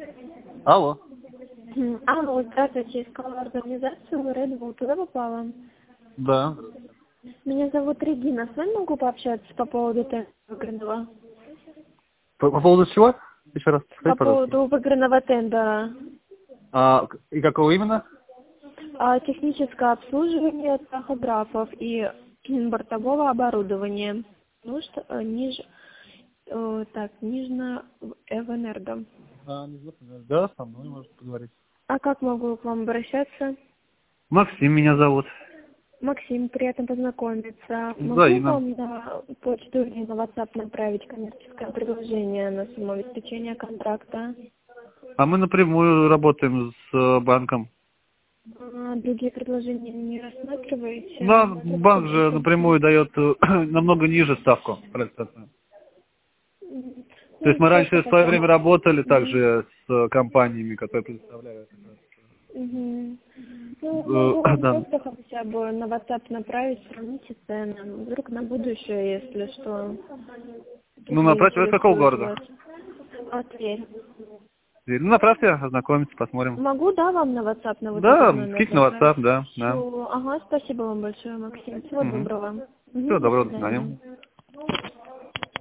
Алло. Алло, здравствуйте, искала организацию Red Bull, туда попала. Да. Меня зовут Регина, с вами могу пообщаться по поводу тендера выигранного? По поводу чего? Еще раз, По скажите, пожалуйста. поводу выигранного тендера. И какого именно? Техническое обслуживание тахографов и бортового оборудования. Нижнего Эвэнерго. Да, со мной можно поговорить. А как могу к вам обращаться? Максим меня зовут. Максим, приятно познакомиться. Могу Взаимно. вам на почту или на WhatsApp направить коммерческое предложение на самообеспечение контракта? А мы напрямую работаем с банком. Другие предложения не рассматриваете? Да, банк же напрямую дает намного ниже ставку процентную. То есть мы раньше в свое время работали также с компаниями, которые предоставляют. Ну, могу вам Да. просто хотя бы на WhatsApp направить, сравните цены. Вдруг на будущее, если что. Ну, направьте, вы из какого города? Тверь. Ну, направьте, ознакомиться, посмотрим. Могу, да, вам на WhatsApp, на вот Да, этот номер скиньте на направить? WhatsApp, да. Всё. Ага, спасибо вам большое, Максим. Всего доброго. Всего До доброго, до свидания. свидания.